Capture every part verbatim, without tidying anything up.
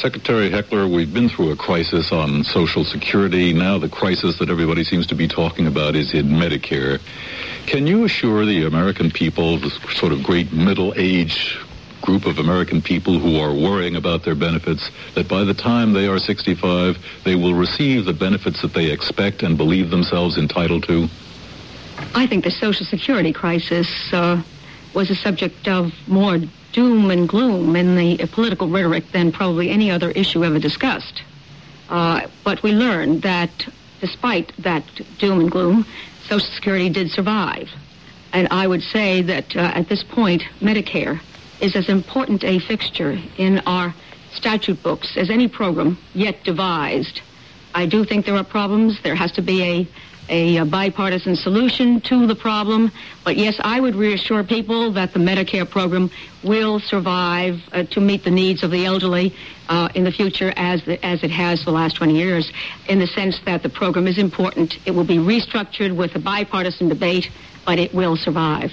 Secretary Heckler, we've been through a crisis on Social Security. Now the crisis that everybody seems to be talking about is in Medicare. Can you assure the American people, the sort of great middle-age group of American people who are worrying about their benefits, that by the time they are sixty-five, they will receive the benefits that they expect and believe themselves entitled to? I think the Social Security crisis uh, was a subject of more doom and gloom in the uh, political rhetoric than probably any other issue ever discussed. Uh, but we learned that despite that doom and gloom, Social Security did survive. And I would say that uh, at this point, Medicare is as important a fixture in our statute books as any program yet devised. I do think there are problems. There has to be a A, a bipartisan solution to the problem. But yes, I would reassure people that the Medicare program will survive uh, to meet the needs of the elderly uh, in the future as the, as it has for the last twenty years, in the sense that the program is important. It will be restructured with a bipartisan debate, but it will survive.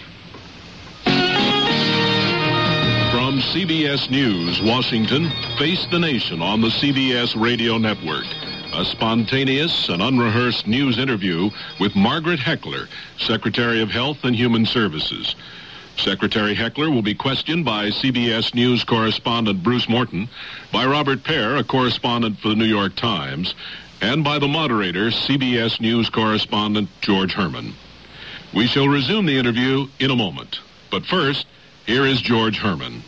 From C B S News, Washington, Face the Nation on the C B S Radio Network. A spontaneous and unrehearsed news interview with Margaret Heckler, Secretary of Health and Human Services. Secretary Heckler will be questioned by C B S News correspondent Bruce Morton, by Robert Pear, a correspondent for the New York Times, and by the moderator, C B S News correspondent George Herman. We shall resume the interview in a moment. But first, here is George Herman.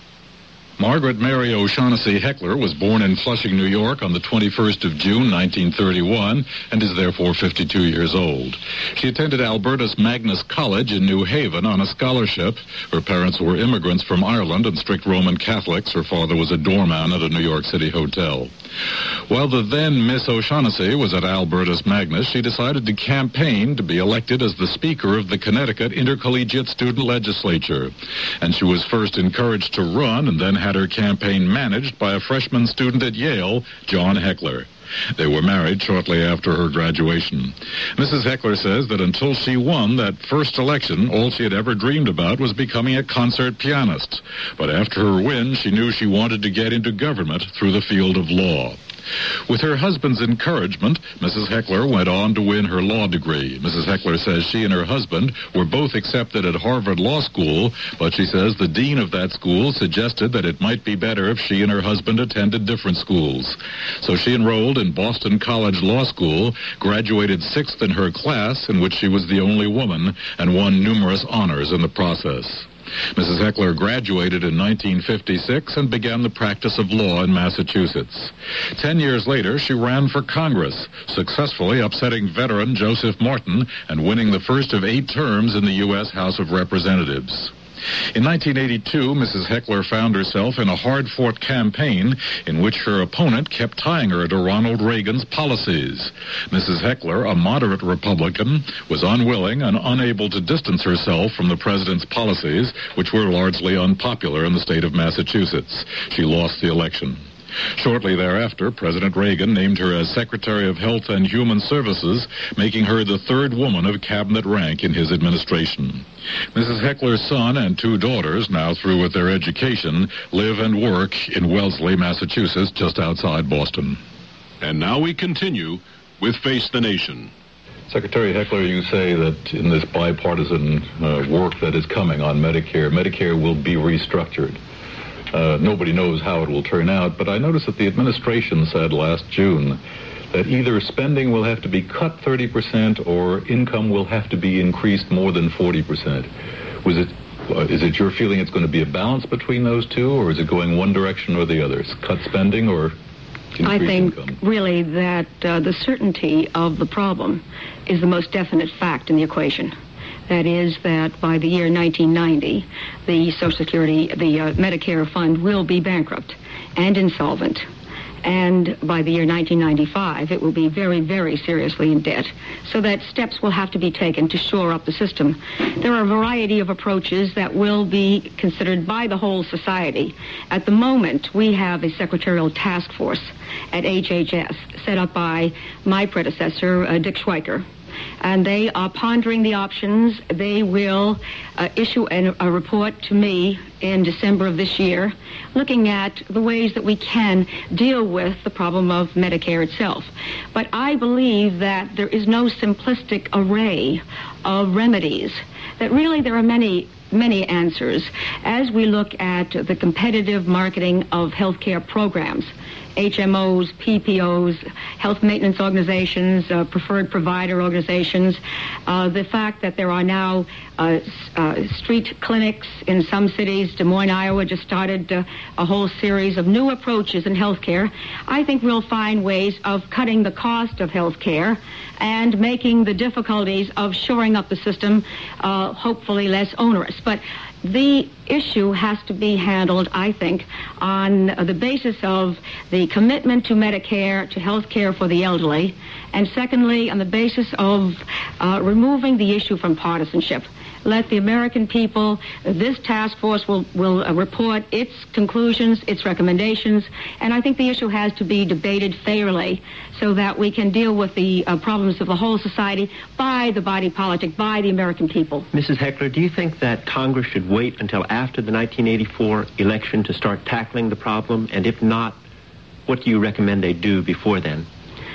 Margaret Mary O'Shaughnessy Heckler was born in Flushing, New York on the twenty-first of June, nineteen thirty-one, and is therefore fifty-two years old. She attended Albertus Magnus College in New Haven on a scholarship. Her parents were immigrants from Ireland and strict Roman Catholics. Her father was a doorman at a New York City hotel. While the then Miss O'Shaughnessy was at Albertus Magnus, she decided to campaign to be elected as the Speaker of the Connecticut Intercollegiate Student Legislature. And she was first encouraged to run and then had her campaign managed by a freshman student at Yale, John Heckler. They were married shortly after her graduation. Missus Heckler says that until she won that first election, all she had ever dreamed about was becoming a concert pianist. But after her win, she knew she wanted to get into government through the field of law. With her husband's encouragement, Missus Heckler went on to win her law degree. Missus Heckler says she and her husband were both accepted at Harvard Law School, but she says the dean of that school suggested that it might be better if she and her husband attended different schools. So she enrolled in Boston College Law School, graduated sixth in her class, in which she was the only woman, and won numerous honors in the process. Missus Heckler graduated in nineteen fifty-six and began the practice of law in Massachusetts. Ten years later, she ran for Congress, successfully upsetting veteran Joseph Martin and winning the first of eight terms in the U S House of Representatives. In nineteen eighty-two, Missus Heckler found herself in a hard-fought campaign in which her opponent kept tying her to Ronald Reagan's policies. Missus Heckler, a moderate Republican, was unwilling and unable to distance herself from the president's policies, which were largely unpopular in the state of Massachusetts. She lost the election. Shortly thereafter, President Reagan named her as Secretary of Health and Human Services, making her the third woman of cabinet rank in his administration. Missus Heckler's son and two daughters, now through with their education, live and work in Wellesley, Massachusetts, just outside Boston. And now we continue with Face the Nation. Secretary Heckler, you say that in this bipartisan uh, work that is coming on Medicare, Medicare will be restructured. Uh, nobody knows how it will turn out, but I noticed that the administration said last June that either spending will have to be cut thirty percent or income will have to be increased more than forty percent. Was it, uh, is it your feeling it's going to be a balance between those two, or is it going one direction or the other? Cut spending or increase I think income? really that uh, the certainty of the problem is the most definite fact in the equation. That is that by the year nineteen ninety, the Social Security, the uh, Medicare fund will be bankrupt and insolvent. And by the year nineteen ninety-five, it will be very, very seriously in debt. So that steps will have to be taken to shore up the system. There are a variety of approaches that will be considered by the whole society. At the moment, we have a secretarial task force at H H S set up by my predecessor, uh, Dick Schweiker. and they are pondering the options. They will uh, issue an, a report to me in December of this year, looking at the ways that we can deal with the problem of Medicare itself. But I believe that there is no simplistic array of remedies, that really there are many many answers as we look at the competitive marketing of healthcare programs. H M Os, P P Os, health maintenance organizations, uh, preferred provider organizations, uh, the fact that there are now uh, uh, street clinics in some cities. Des Moines, Iowa just started uh, a whole series of new approaches in healthcare. I think we'll find ways of cutting the cost of healthcare and making the difficulties of shoring up the system uh, hopefully less onerous. But the issue has to be handled, I think, on the basis of the commitment to Medicare, to health care for the elderly, and secondly, on the basis of uh, removing the issue from partisanship. Let the American people, this task force will, will uh, report its conclusions, its recommendations, and I think the issue has to be debated fairly so that we can deal with the uh, problems of the whole society by the body politic, by the American people. Missus Heckler, do you think that Congress should wait until after the nineteen eighty-four election to start tackling the problem? And if not, what do you recommend they do before then?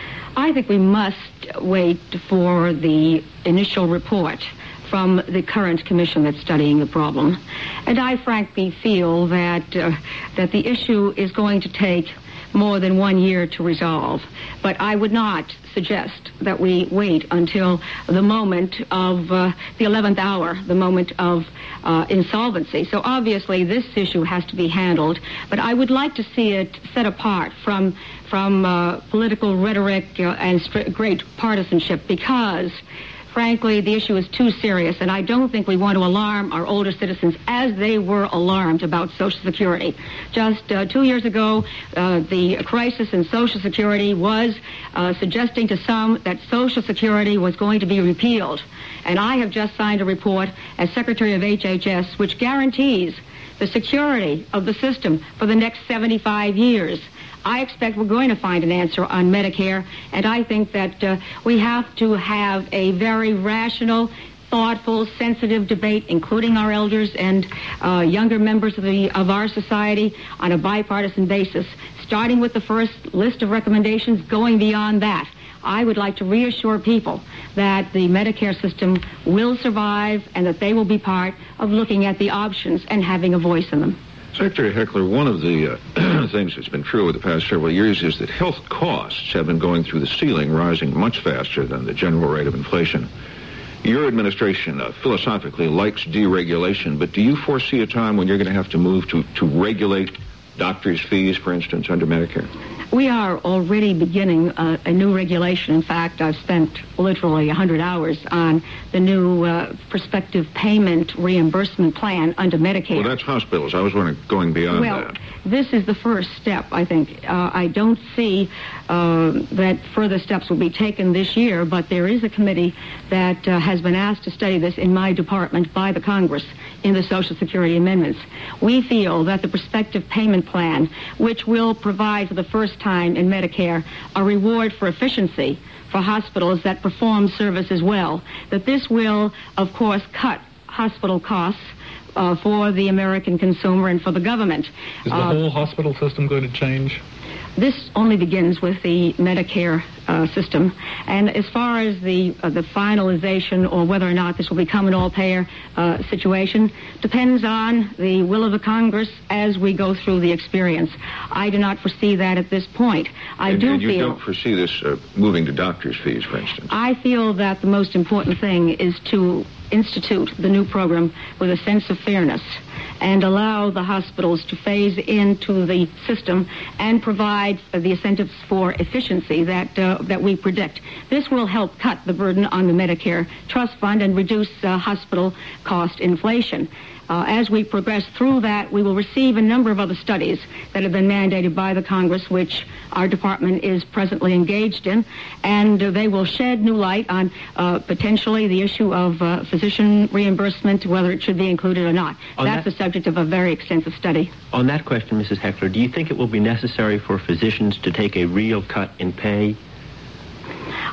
I think we must wait for the initial report from the current commission that's studying the problem. And I frankly feel that uh, that the issue is going to take more than one year to resolve. But I would not suggest that we wait until the moment of uh, the eleventh hour, the moment of uh, insolvency. So obviously this issue has to be handled, but I would like to see it set apart from from uh, political rhetoric uh, and st- great partisanship, because frankly, the issue is too serious, and I don't think we want to alarm our older citizens as they were alarmed about Social Security. Just uh, two years ago, uh, the crisis in Social Security was uh, suggesting to some that Social Security was going to be repealed. And I have just signed a report as Secretary of H H S which guarantees the security of the system for the next seventy-five years. I expect we're going to find an answer on Medicare, and I think that uh, we have to have a very rational, thoughtful, sensitive debate, including our elders and uh, younger members of the of our society, on a bipartisan basis, starting with the first list of recommendations, going beyond that. I would like to reassure people that the Medicare system will survive and that they will be part of looking at the options and having a voice in them. Secretary Heckler, one of the uh, things that's been true over the past several years is that health costs have been going through the ceiling, rising much faster than the general rate of inflation. Your administration uh, philosophically likes deregulation, but do you foresee a time when you're going to have to move to, to regulate doctors' fees, for instance, under Medicare? We are already beginning uh, a new regulation. In fact, I've spent literally one hundred hours on the new uh, prospective payment reimbursement plan under Medicare. Well, that's hospitals. I was wondering, going beyond well, that. This is the first step, I think. Uh, I don't see uh, that further steps will be taken this year, but there is a committee that uh, has been asked to study this in my department by the Congress in the Social Security amendments. We feel that the prospective payment plan, which will provide for the first time in Medicare a reward for efficiency for hospitals that perform services well, that this will, of course, cut hospital costs uh, for the American consumer and for the government. Is the uh, whole hospital system going to change? This only begins with the Medicare uh, system. And as far as the uh, the finalization or whether or not this will become an all-payer uh, situation depends on the will of the Congress as we go through the experience. I do not foresee that at this point. I and, do and you feel... don't foresee this uh, moving to doctors' fees, for instance? I feel that the most important thing is to institute the new program with a sense of fairness and allow the hospitals to phase into the system and provide the incentives for efficiency that uh, that we predict. This will help cut the burden on the Medicare Trust Fund and reduce uh, hospital cost inflation. Uh, as we progress through that, we will receive a number of other studies that have been mandated by the Congress, which our department is presently engaged in, and uh, they will shed new light on uh, potentially the issue of uh, physician reimbursement, whether it should be included or not. On That's that, the subject of a very extensive study. On that question, Missus Heckler, do you think it will be necessary for physicians to take a real cut in pay?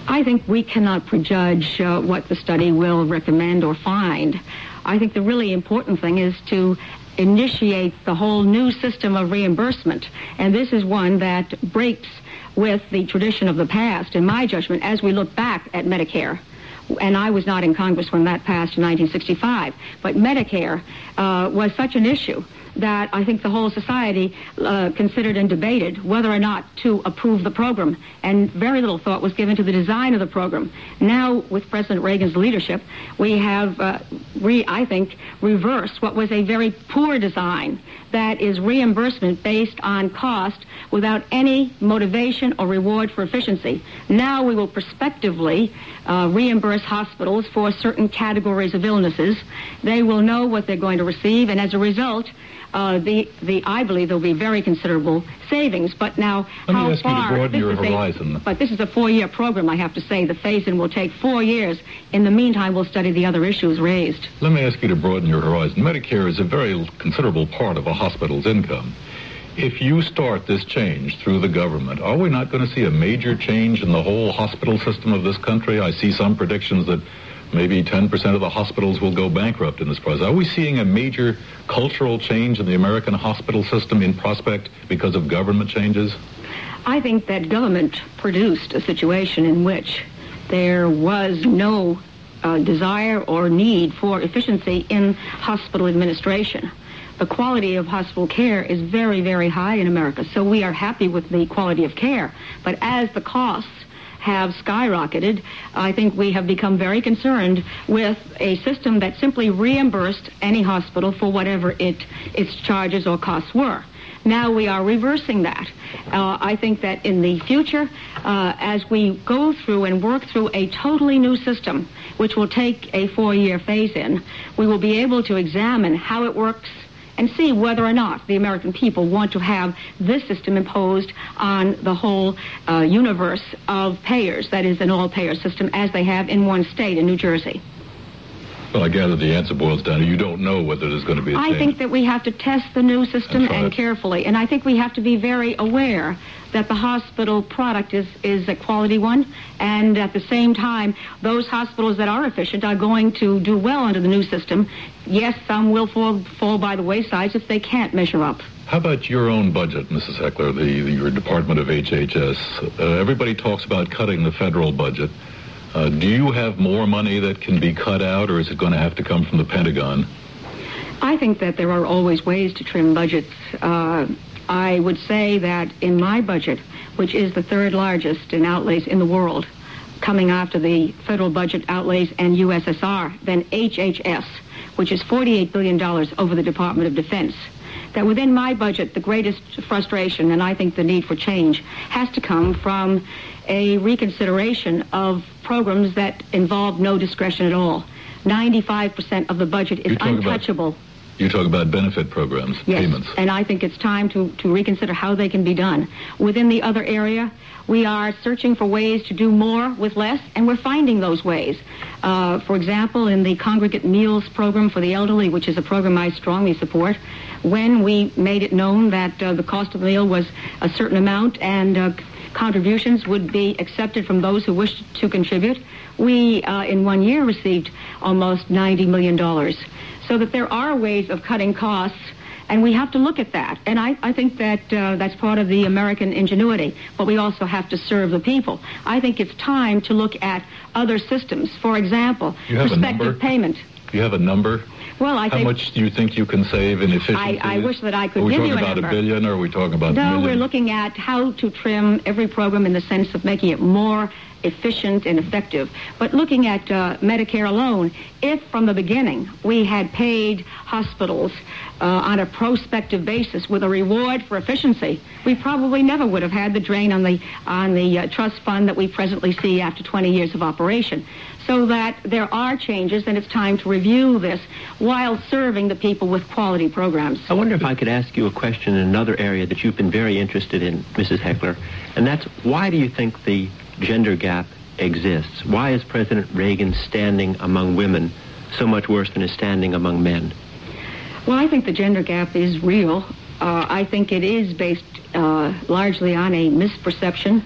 I think we cannot prejudge uh, what the study will recommend or find. I think the really important thing is to initiate the whole new system of reimbursement, and this is one that breaks with the tradition of the past, in my judgment, as we look back at Medicare. And I was not in Congress when that passed in nineteen sixty-five, but Medicare uh, was such an issue that I think the whole society uh, considered and debated whether or not to approve the program, and very little thought was given to the design of the program. Now, with President Reagan's leadership, we have, uh, re- I think, reversed what was a very poor design, that is reimbursement based on cost without any motivation or reward for efficiency. Now we will prospectively uh, reimburse hospitals for certain categories of illnesses. They will know what they're going to receive, and as a result, Uh, the, the, I believe there will be very considerable savings. But now, Let how me ask far? you to broaden your is a- horizon. but this is a four-year program, I have to say. The phase-in will take four years. In the meantime, we'll study the other issues raised. Let me ask you to broaden your horizon. Medicare is a very considerable part of a hospital's income. If you start this change through the government, are we not going to see a major change in the whole hospital system of this country? I see some predictions that maybe ten percent of the hospitals will go bankrupt in this process. Are we seeing a major cultural change in the American hospital system in prospect because of government changes? I think that government produced a situation in which there was no uh, desire or need for efficiency in hospital administration. The quality of hospital care is very, very high in America, so we are happy with the quality of care. But as the costs have skyrocketed, I think we have become very concerned with a system that simply reimbursed any hospital for whatever it its charges or costs were. Now we are reversing that. Uh, I think that in the future, uh, as we go through and work through a totally new system, which will take a four-year phase-in, we will be able to examine how it works and see whether or not the American people want to have this system imposed on the whole uh, universe of payers, that is, an all-payer system, as they have in one state, in New Jersey. Well, I gather the answer boils down to you don't know whether there's going to be a I change. think that we have to test the new system That's right. and carefully, and I think we have to be very aware that the hospital product is, is a quality one, and at the same time, those hospitals that are efficient are going to do well under the new system. Yes, some will fall, fall by the wayside if they can't measure up. How about your own budget, Missus Heckler, the, the your Department of H H S? Uh, everybody talks about cutting the federal budget. Uh, do you have more money that can be cut out, or is it going to have to come from the Pentagon? I think that there are always ways to trim budgets. Uh, I would say that in my budget, which is the third largest in outlays in the world, coming after the federal budget outlays and U S S R, then H H S, which is forty-eight billion dollars over the Department of Defense, that within my budget, the greatest frustration, and I think the need for change, has to come from a reconsideration of programs that involve no discretion at all. ninety-five percent of the budget is untouchable. About, you talk about benefit programs, yes, payments. And I think it's time to, to reconsider how they can be done. Within the other area, we are searching for ways to do more with less, and we're finding those ways. Uh, for example, in the Congregate Meals Program for the Elderly, which is a program I strongly support, when we made it known that uh, the cost of the meal was a certain amount and uh, contributions would be accepted from those who wished to contribute, we, uh, in one year, received almost ninety million dollars. So that there are ways of cutting costs, and we have to look at that. And I, I think that uh, that's part of the American ingenuity, but we also have to serve the people. I think it's time to look at other systems. For example, You have a number? prospective payment. Do you have a number? Well, I How think... much do you think you can save in efficiency? I, I wish that I could Are we give talking you a about number. a billion, or are we talking about No, million? we're looking at how to trim every program in the sense of making it more efficient and effective. But looking at uh, Medicare alone, if from the beginning we had paid hospitals uh, on a prospective basis with a reward for efficiency, we probably never would have had the drain on the on the uh, trust fund that we presently see after twenty years of operation. So that there are changes, and it's time to review this while serving the people with quality programs. I wonder if I could ask you a question in another area that you've been very interested in, Missus Heckler, and that's why do you think the gender gap exists? Why is President Reagan standing among women so much worse than his standing among men? Well, I think the gender gap is real. Uh, I think it is based uh, largely on a misperception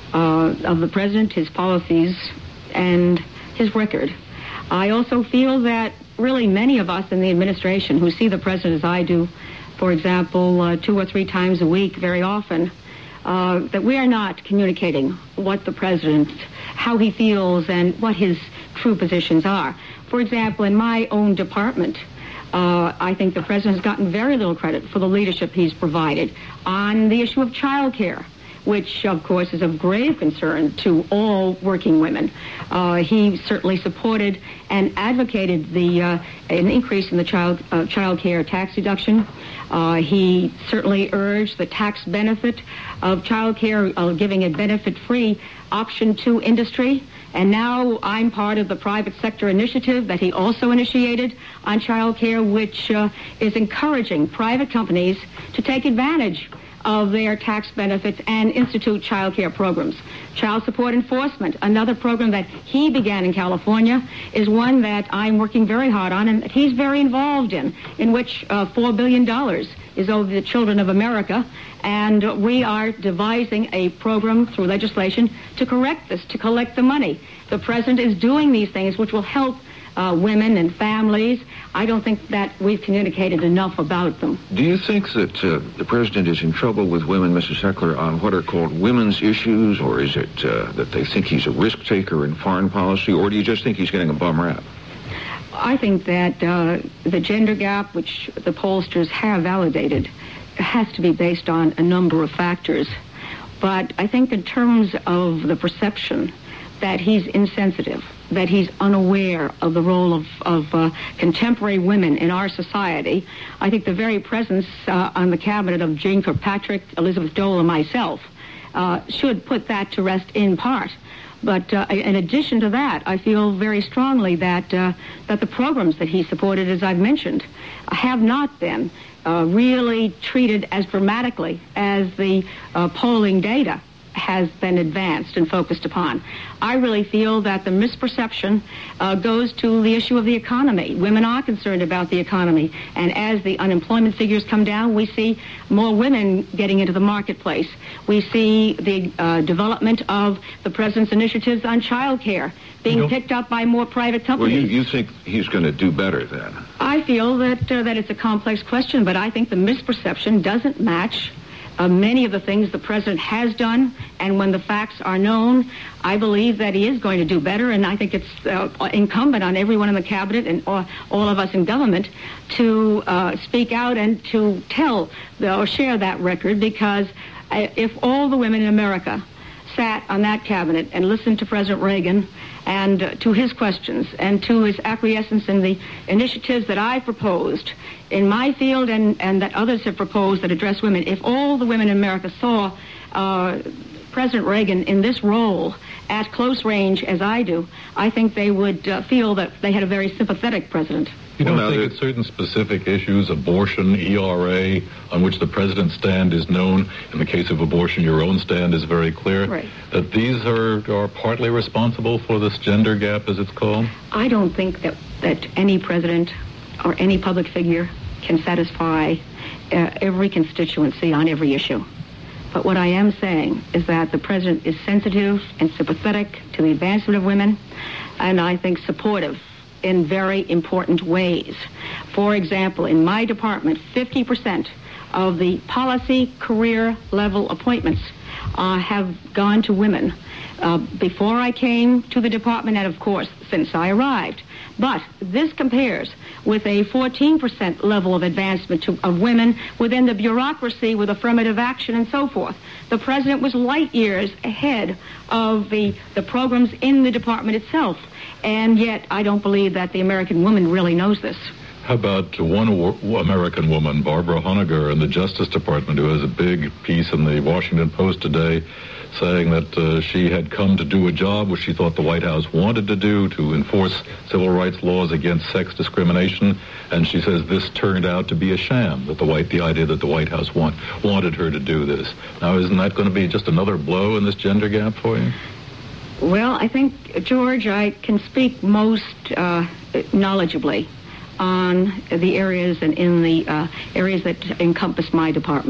uh, of the president, his policies, and his record. I also feel that really many of us in the administration who see the president as I do, for example, uh, two or three times a week very often, uh, that we are not communicating what the president, how he feels, and what his true positions are. For example, in my own department, uh, I think the president has gotten very little credit for the leadership he's provided on the issue of child care, which, of course, is of grave concern to all working women. Uh, he certainly supported and advocated the uh, an increase in the child uh, child care tax deduction. Uh, he certainly urged the tax benefit of child care, uh, giving a benefit-free option to industry. And now I'm part of the private sector initiative that he also initiated on child care, which uh, is encouraging private companies to take advantage of their tax benefits and institute child care programs. Child support enforcement, another program that he began in California, is one that I'm working very hard on and that he's very involved in, in which uh, four billion dollars is owed to the children of America. And we are devising a program through legislation to correct this, to collect the money. The president is doing these things which will help Uh, women and families. I don't think that we've communicated enough about them. Do you think that uh, the president is in trouble with women, Missus Heckler, on what are called women's issues, or is it uh, that they think he's a risk taker in foreign policy, or do you just think he's getting a bum rap? I think that uh, the gender gap, which the pollsters have validated, has to be based on a number of factors. But I think in terms of the perception that he's insensitive, that he's unaware of the role of, of uh, contemporary women in our society, I think the very presence uh, on the cabinet of Jean Kirkpatrick, Elizabeth Dole, and myself uh, should put that to rest in part. But uh, in addition to that, I feel very strongly that uh, that the programs that he supported, as I've mentioned, have not been uh, really treated as dramatically as the uh, polling data has been advanced and focused upon. I really feel that the misperception uh, goes to the issue of the economy. Women are concerned about the economy, and as the unemployment figures come down, we see more women getting into the marketplace. We see the uh, development of the president's initiatives on child care being You know, picked up by more private Well, companies. you, you think he's going to do better then? I feel that uh, that it's a complex question, but I think the misperception doesn't match Uh, many of the things the president has done, and when the facts are known, I believe that he is going to do better, and I think it's uh, incumbent on everyone in the cabinet and all, all of us in government to uh, speak out and to tell the, or share that record, because uh, if all the women in America sat on that cabinet and listened to President Reagan and uh, to his questions and to his acquiescence in the initiatives that I proposed in my field and, and that others have proposed that address women, if all the women in America saw uh, President Reagan in this role at close range as I do, I think they would uh, feel that they had a very sympathetic president. You don't Well, now think that- it's certain specific issues, abortion, E R A, on which the president's stand is known? In the case of abortion, your own stand is very clear. Right. That these are, are partly responsible for this gender gap, as it's called? I don't think that, that any president or any public figure can satisfy uh, every constituency on every issue. But what I am saying is that the president is sensitive and sympathetic to the advancement of women, and I think supportive in very important ways. For example, in my department, fifty percent of the policy career level appointments uh, have gone to women. Uh, before I came to the department, and of course, since I arrived. But this compares with a fourteen percent level of advancement to, of women within the bureaucracy with affirmative action and so forth. The president was light years ahead of the, the programs in the department itself. And yet, I don't believe that the American woman really knows this. How about one wo- American woman, Barbara Honegger, in the Justice Department, who has a big piece in the Washington Post today saying that uh, she had come to do a job which she thought the White House wanted to do, to enforce civil rights laws against sex discrimination, and she says this turned out to be a sham, that the white the idea that the White House want, wanted her to do this. Now, isn't that going to be just another blow in this gender gap for you? Well, I think, George, I can speak most uh, knowledgeably on the areas and in the uh, areas that encompass my department.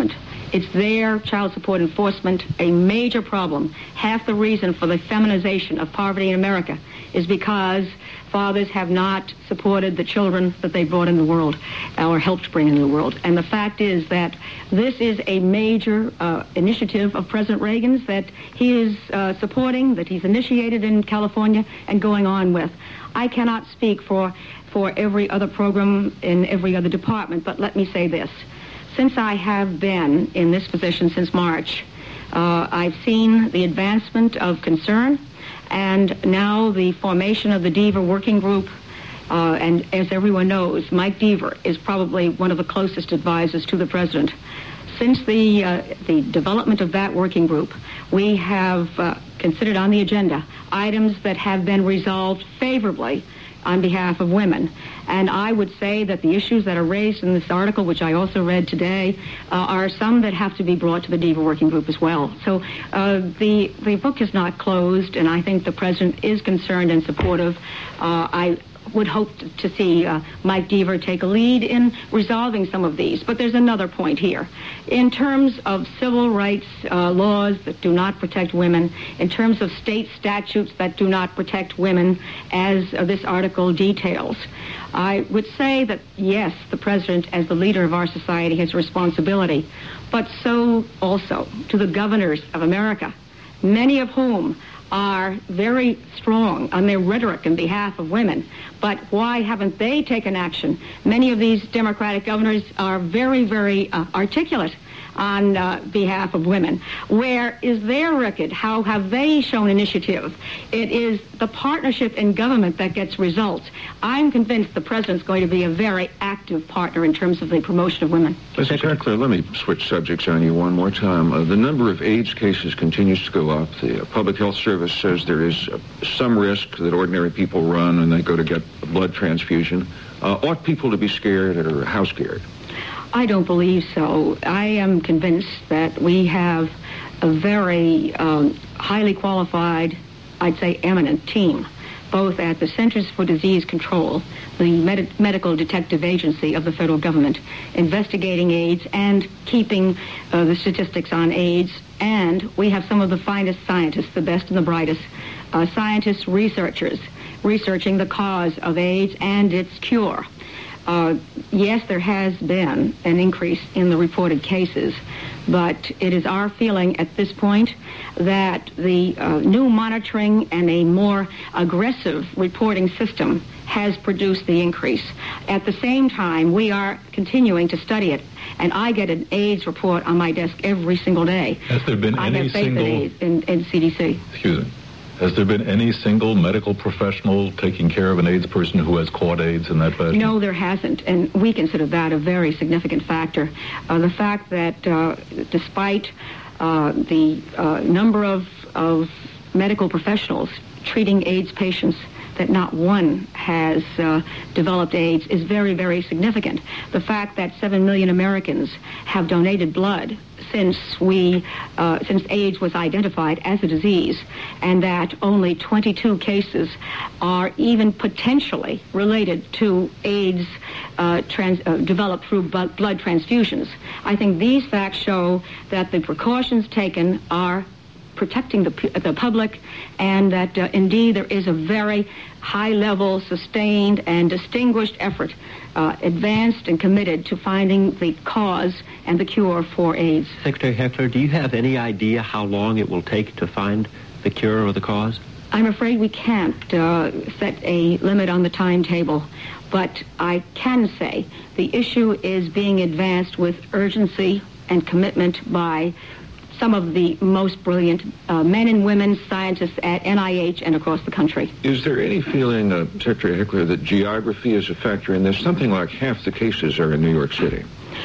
It's their child support enforcement, a major problem. Half the reason for the feminization of poverty in America is because fathers have not supported the children that they brought in the world or helped bring into the world. And the fact is that this is a major uh, initiative of President Reagan's that he is uh, supporting, that he's initiated in California and going on with. I cannot speak for, for every other program in every other department, but let me say this. Since I have been in this position since March, uh, I've seen the advancement of concern and now the formation of the Deaver Working Group. Uh, and as everyone knows, Mike Deaver is probably one of the closest advisors to the president. Since the, uh, the development of that working group, we have uh, considered on the agenda items that have been resolved favorably on behalf of women. And I would say that the issues that are raised in this article, which I also read today, uh, are some that have to be brought to the Deaver Working Group as well. So uh, the, the book is not closed, and I think the president is concerned and supportive. Uh, I would hope to see uh, Mike Deaver take a lead in resolving some of these. But there's another point here. In terms of civil rights uh, laws that do not protect women, in terms of state statutes that do not protect women, as uh, this article details, I would say that, yes, the president, as the leader of our society, has a responsibility, but so also to the governors of America, many of whom are very strong on their rhetoric in behalf of women. But why haven't they taken action? Many of these Democratic governors are very, very uh, articulate on uh, behalf of women. Where is their record? How have they shown initiative? It is the partnership in government that gets results. I'm convinced the president's going to be a very active partner in terms of the promotion of women. Mister Heckler, let me switch subjects on you one more time. Uh, the number of AIDS cases continues to go up. The uh, Public Health Service says there is uh, some risk that ordinary people run when they go to get a blood transfusion. Uh, ought people to be scared, or how scared? I don't believe so. I am convinced that we have a very um, highly qualified, I'd say eminent team, both at the Centers for Disease Control, the Med- medical detective agency of the federal government, investigating AIDS and keeping uh, the statistics on AIDS. And we have some of the finest scientists, the best and the brightest, uh, scientists, researchers, researching the cause of AIDS and its cure. Uh, yes, there has been an increase in the reported cases, but it is our feeling at this point that the uh, new monitoring and a more aggressive reporting system has produced the increase. At the same time, we are continuing to study it, and I get an AIDS report on my desk every single day. Has there been I any have faith single... in, AIDS, in, in C D C. Excuse me. Has there been any single medical professional taking care of an AIDS person who has caught AIDS in that fashion? No, there hasn't, and we consider that a very significant factor. Uh, the fact that uh, despite uh, the uh, number of, of medical professionals treating AIDS patients, that not one has uh, developed AIDS is very, very significant. The fact that seven million Americans have donated blood since we, uh, since AIDS was identified as a disease, and that only twenty-two cases are even potentially related to AIDS uh, trans, uh, developed through bu- blood transfusions. I think these facts show that the precautions taken are protecting the, the public, and that uh, indeed there is a very high-level, sustained, and distinguished effort, uh, advanced and committed to finding the cause and the cure for AIDS. Secretary Heckler, do you have any idea how long it will take to find the cure or the cause? I'm afraid we can't uh, set a limit on the timetable, but I can say the issue is being advanced with urgency and commitment by some of the most brilliant uh, men and women scientists at N I H and across the country. Is there any feeling, uh, Secretary Heckler, that geography is a factor in this? Something like half the cases are in New York City.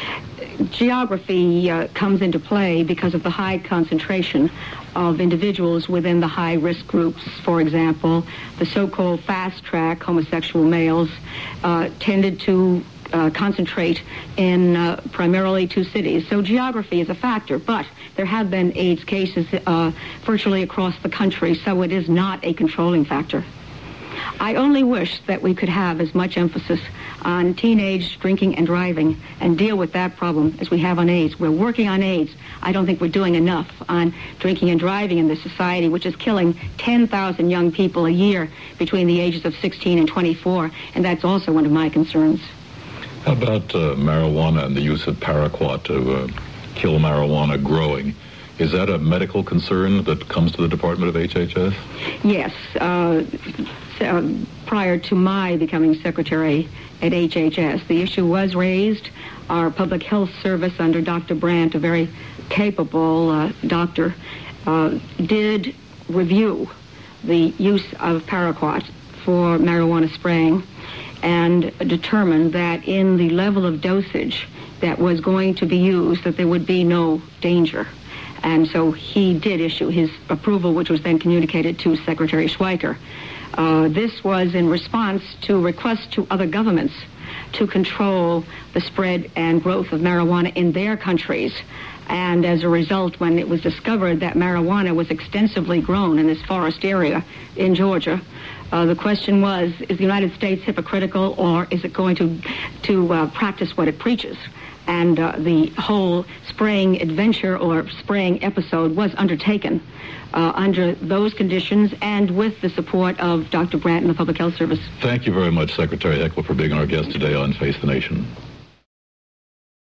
Geography uh, comes into play because of the high concentration of individuals within the high-risk groups. For example, the so-called fast-track homosexual males uh, tended to Uh, concentrate in uh, primarily two cities. So geography is a factor, but there have been AIDS cases uh, virtually across the country, so it is not a controlling factor. I only wish that we could have as much emphasis on teenage drinking and driving and deal with that problem as we have on AIDS. We're working on AIDS. I don't think we're doing enough on drinking and driving in this society, which is killing ten thousand young people a year between the ages of sixteen and twenty-four, and that's also one of my concerns. How about uh, marijuana and the use of paraquat to uh, kill marijuana growing? Is that a medical concern that comes to the Department of H H S? Yes. Uh, uh, prior to my becoming secretary at H H S, the issue was raised. Our public health service under Doctor Brandt, a very capable uh, doctor, uh, did review the use of paraquat for marijuana spraying and determined that in the level of dosage that was going to be used, that there would be no danger. And so he did issue his approval, which was then communicated to Secretary Schweiker. Uh, this was in response to requests to other governments to control the spread and growth of marijuana in their countries. And as a result, when it was discovered that marijuana was extensively grown in this forest area in Georgia, uh, the question was, is the United States hypocritical, or is it going to, to uh, practice what it preaches? And uh, the whole spraying adventure or spraying episode was undertaken uh, under those conditions and with the support of Doctor Brandt and the Public Health Service. Thank you very much, Secretary Heckler, for being our guest today on Face the Nation.